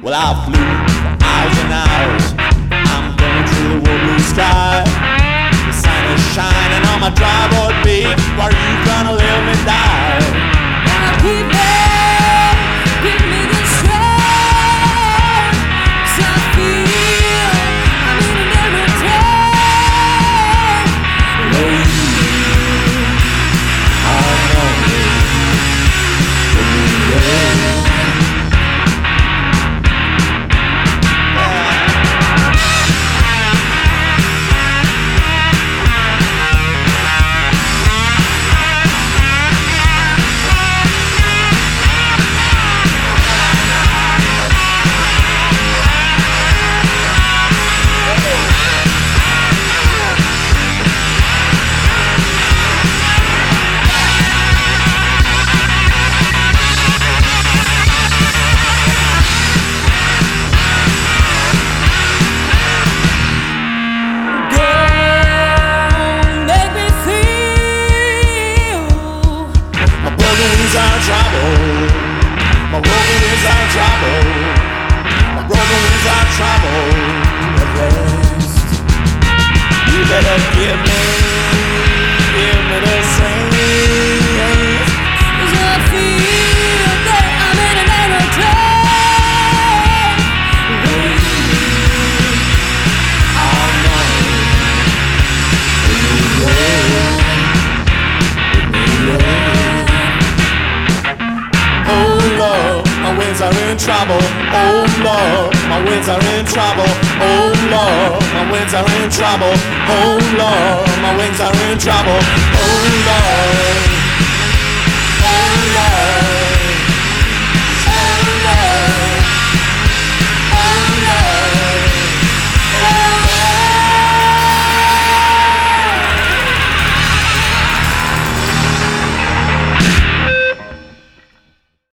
Well, I flew for hours and hours. I'm going through the world blue sky. The sun is shining on my driveway beat. Where you gonna live and die? Now keep me the strength. 'Cause I feel I'm in an aeroplane. Oh, I know. My broken wings are trouble. My broken wings are trouble. At last, you better give me the strength. 'Cause I feel that I'm in an aeroplane. Oh Lord, my wings are in trouble. Oh Lord, my wings are in trouble. Oh Lord, my wings are in trouble. Oh Lord, my wings are in trouble. Oh Lord.